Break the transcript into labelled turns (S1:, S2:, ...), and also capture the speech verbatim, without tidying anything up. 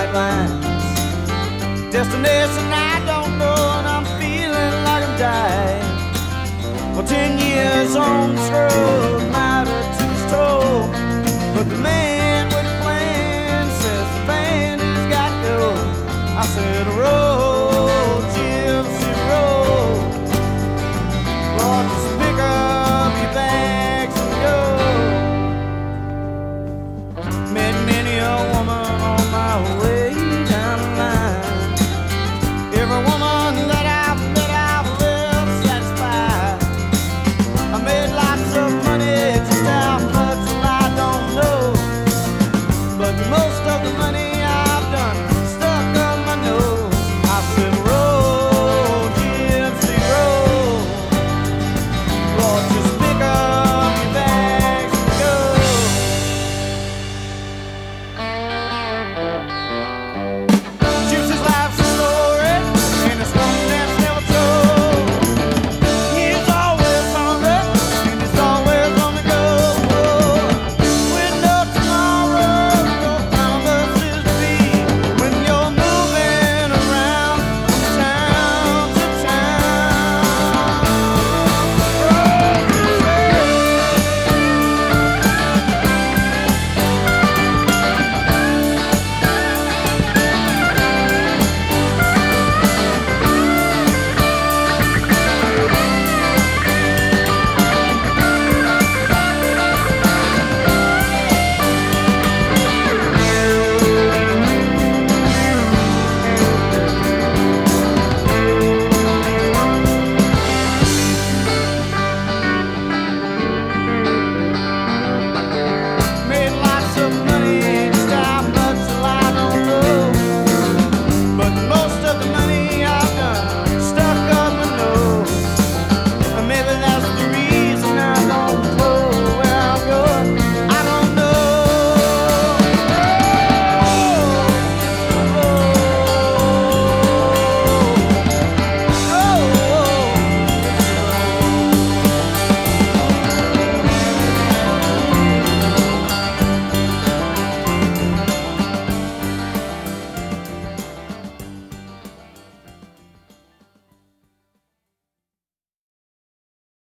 S1: white lines. Destination I don't know, and I'm feeling like I'm dying. Well, ten years on this road might have took its toll, but the man with the plan says the band has got to go. I said,